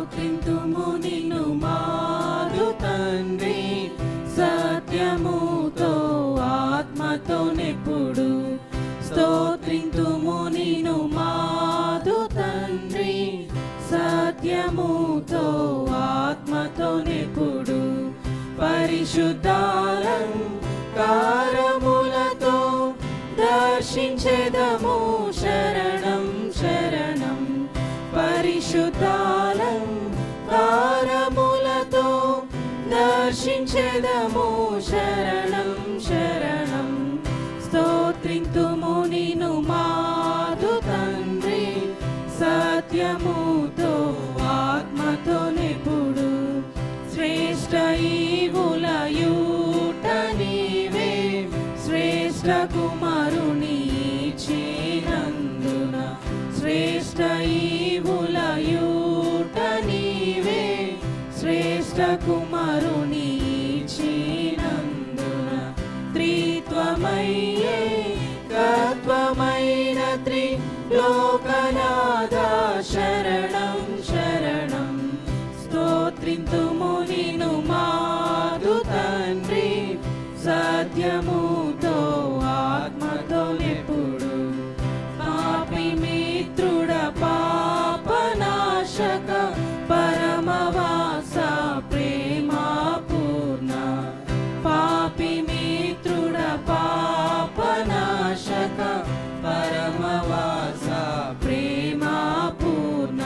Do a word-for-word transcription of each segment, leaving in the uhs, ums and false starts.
స్తోత్రింతుము నిన్ను మాదు తండ్రి సత్యముతో ఆత్మతో నెప్పుడు స్తోత్రింతుము నిన్ను మాదు తండ్రి సత్యముతో ఆత్మతో నెప్పుడు పరిశుద్ధాలంకారములతో దర్శించెదము శరణం శరణం పరిశుద్ధాలంకారములతో దర్శించెదము శరణం శరణం స్తోత్రింతుము నిన్ను మాదు తండ్రి సత్యముతో ఆత్మతో నెప్పుడు శ్రేష్ఠ ఈవులయూట నీవే శ్రేష్ఠ కుమారుని ఇచ్చినందున శ్రేష్ఠ ఈవులయూట నీవే శ్రేష్ఠ కుమారుని ఇచ్చినందున త్రిత్వమయ్యే తత్వమైన త్రిలోకనాథ శరణం శరణం స్తోత్రింతుము నిన్ను మాదు తండ్రి సత్యముతో ఆత్మతో నెప్పుడు పాపి మిత్రుడ పాపనాశక పరమవాస ప్రేమపూర్ణ పాపి మిత్రుడ పాపనాశక పరమవాస ప్రేమపూర్ణ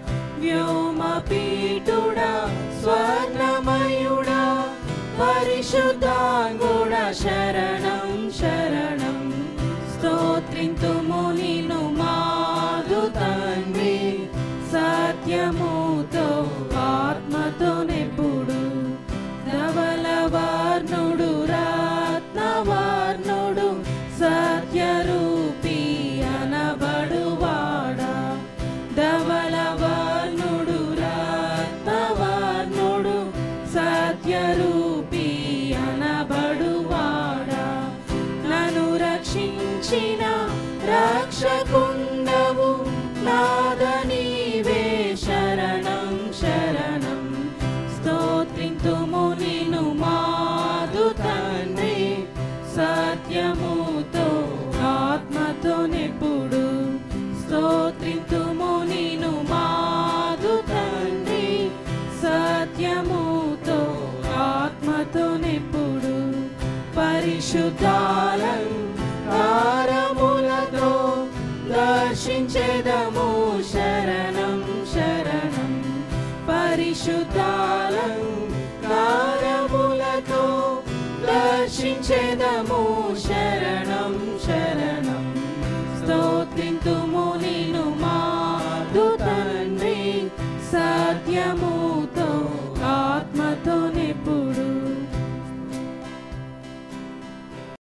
వ్యోమపీఠుడా స్వర్ణమయుడా పరిశుద్ధాంగుడా శరణం శరణం స్తోత్రింతుము నిన్ను మాదు తండ్రి సత్యముతో ఆత్మతో నెప్పుడు ధవలవర్ణుడు రత్నవర్ణుడు సత్యరూపి అనబడువాడా ధవలవర్ణుడు రత్నవర్ణుడు సత్యరూపి అనబడువాడా నన్ను రక్షించిన రక్షకుండవు నాద నీవే శరణం శరణం స్తోత్రింతుము నిన్ను మాదు తండ్రి సత్యముతో ఆత్మతో నెప్పుడు స్తోత్రింతుము నిన్ను మాదు తండ్రి సత్యముతో ఆత్మతో నెప్పుడు పరిశుద్ధాలంకారములతో దర్శించెదము శరణం శరణం పరిశుద్ధాలంకారములతో దర్శించెదము శరణం శరణం స్తోత్రింతుము నిన్ను మాదు తండ్రి సత్యము